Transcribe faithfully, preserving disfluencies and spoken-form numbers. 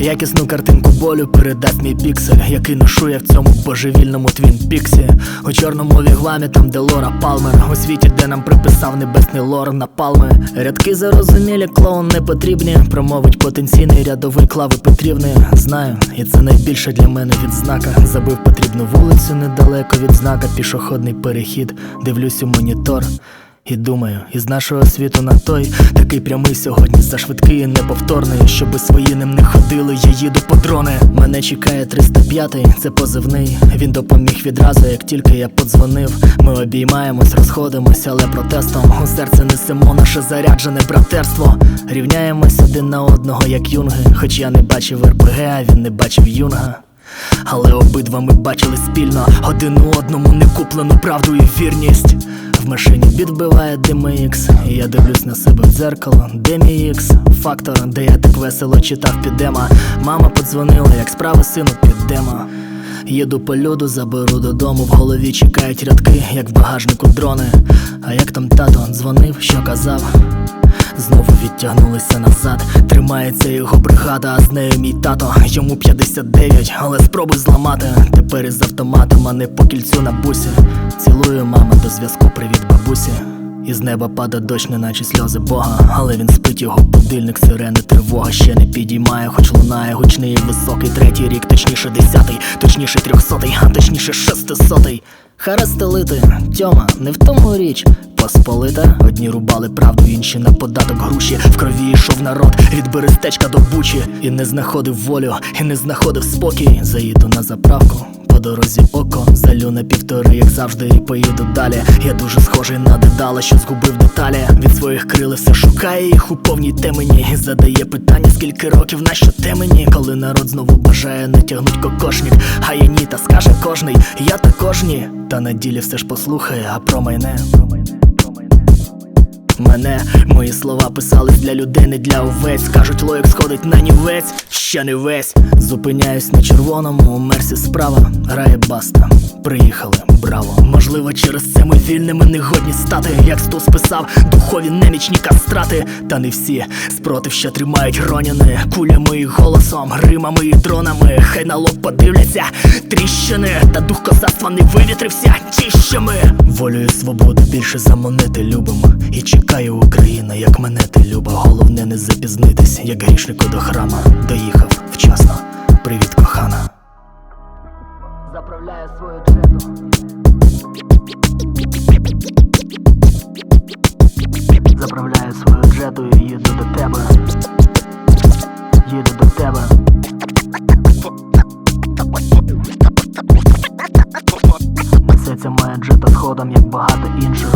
Якісну картинку болю передасть мій піксель, який ношу я в цьому божевільному твін-піксі. У чорному вігвамі, там де Лора Палмер, у світі, де нам приписав небесний лор на палми. Рядки зарозумілі, клоун не потрібні, промовить потенційний рядовий Клави Петрівни. Знаю, і це найбільше для мене відзнака. Забив потрібну вулицю недалеко від знака, пішохідний перехід, дивлюсь у монітор і думаю, із нашого світу на той, такий прямий сьогодні, зашвидкий і неповторний. Щоби свої ним не ходили, я їду по дрони. Мене чекає триста п'ятий, це позивний. Він допоміг відразу, як тільки я подзвонив. Ми обіймаємось, розходимось, але протестом у серце несемо наше заряджене братерство. Рівняємось один на одного, як юнги. Хоч я не бачив РПГ, а він не бачив юнга. Але обидва ми бачили спільно один у одному некуплену правду і вірність. В машині біт вбиває ді ем ікс, і я дивлюсь на себе в дзеркало. Де мій ікс? Фактор, де я так весело читав підема. Мама подзвонила, як справи, сину, підемо. Їду по люду, заберу додому, в голові чекають рядки, як в багажнику дрони. А як там тато дзвонив, що казав? Знову відтягнулися назад. Тримається його бригада, а з нею мій тато. Йому п'ятдесят дев'ять, але спробуй зламати. Тепер із автоматом, а не по кільцю на бусі. Цілую, мама, до зв'язку, привіт, бабусі. Із неба падає дощ, неначе сльози Бога. Але він спить, його будильник, сирени, тривога ще не підіймає, хоч лунає гучний і високий. Третій рік, точніше десятий, точніше трьохсотий, а точніше шестисотий. Харастелити, Тьома, не в тому річ. Посполита, одні рубали правду, інші на податок груші. В крові йшов народ від Берестечка до Бучі. І не знаходив волю, і не знаходив спокій. Заїду на заправку, по дорозі око залю на півтори, як завжди, і поїду далі. Я дуже схожий на Дедала, що згубив деталі. Від своїх крил все шукає їх у повній темені. І задає питання, скільки років, нащо те мені? Коли народ знову бажає натягнуть кокошник. А я ні, та скаже кожний, я також ні. Та на ділі все ж послухає, а про майне Мене, мої слова писались для людей, не для овець. Кажуть, лоїк сходить на нівець, ще не весь. Зупиняюсь на червоному, у мерсі справа грає баста. Приїхали, браво. Можливо, через це ми вільними не годні стати. Як Стус писав, духові немічні кастрати. Та не всі, спротив ще тримають роняни. Кулями і голосом, гримами і дронами. Хай на лоб подивляться тріщини. Та дух козацтва не вивітрився тіщами. Волю і свободу більше заманити любимо. І чекає Україна, як мене ти люба. Головне не запізнитись, як грішнику до храма. Доїхав вчасно, привіт, кохана. Заправляю свою джету. Заправляю свою джету і їду до тебе. Їду до тебе. Несеться моя джета сходом, як багато інших.